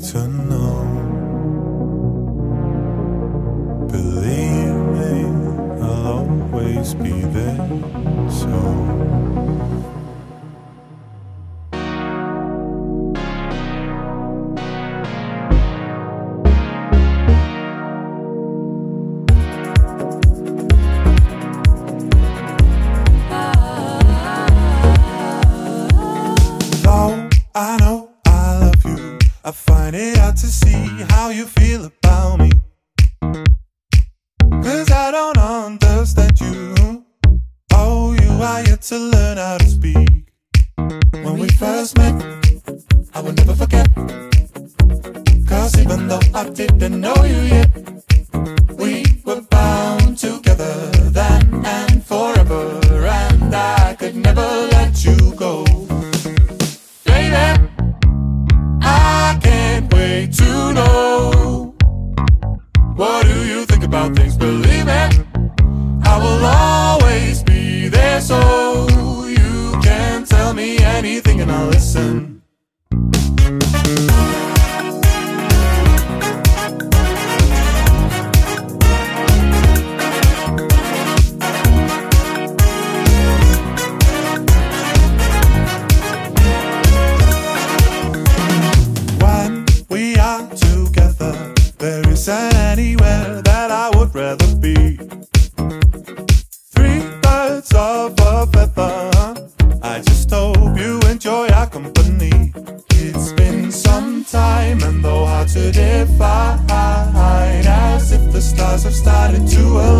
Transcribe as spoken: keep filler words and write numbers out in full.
to know. Believe me, I'll always be there. So I know I love you. I find it hard to see how you feel about me, 'cause I don't understand you. Oh, you are yet to learn how to speak. When we first met, I will never forget, 'cause even though I didn't know you yet, we were bound together then and forever, and I could never let you go. I can't wait to know, what do you think about things? Believe me, I will always be there, so you can tell me anything and I'll listen. There isn't anywhere that I would rather be. Three birds of a feather, I just hope you enjoy our company. It's been some time and though hard to define, as if the stars have started to align.